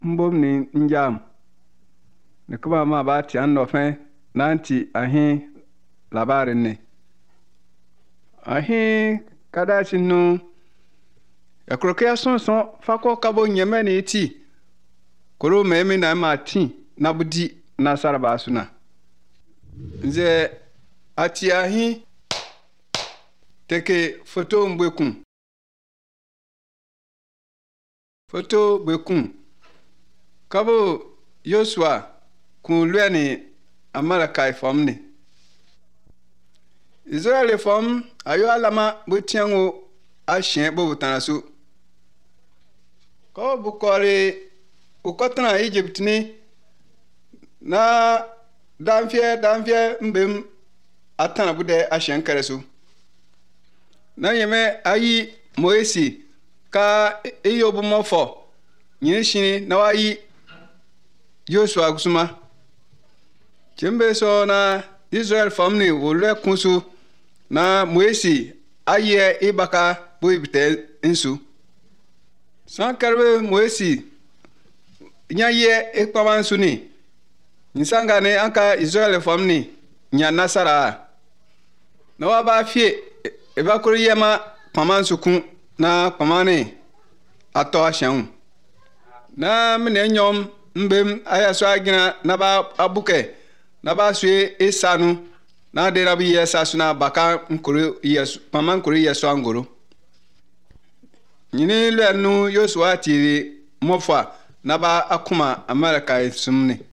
mbom ni njam ne kuma ma ba ti an no fe nanti ahin labarin ne ahin kada sinu ekroke sonson fako kabo nyeme ne ti koro memi na ma ti na budi na saraba suna nze ati ahin teke foto mbekun kabo Yosua kun lweni Amalekite famni Israel fam ayo alama butiango ashen bo butanasu ko bukore ukotana Egypt ni na danfie mbem atana bude ashen karesu na yeme ayi Moisi ka eyobu mofo nyishini na wayi Joshua kusuma chembe so na Israel family wolwe kunsu na Moisi aye ibaka boibite insu sankarbe Moisi nyaye ekpawansu ni nsanga ne anka Israel family nya nasara na waba fie ebakuru yema pamansu kun na pamane ato ashan na mene nyom mbem ayaso agina na ba abuke na ba sue esanu na de rabi yesasu na baka nkuru yesu paman nkuru yesu angoro nyini lenu Yosua ti mofa na ba akuma Amalekite sumne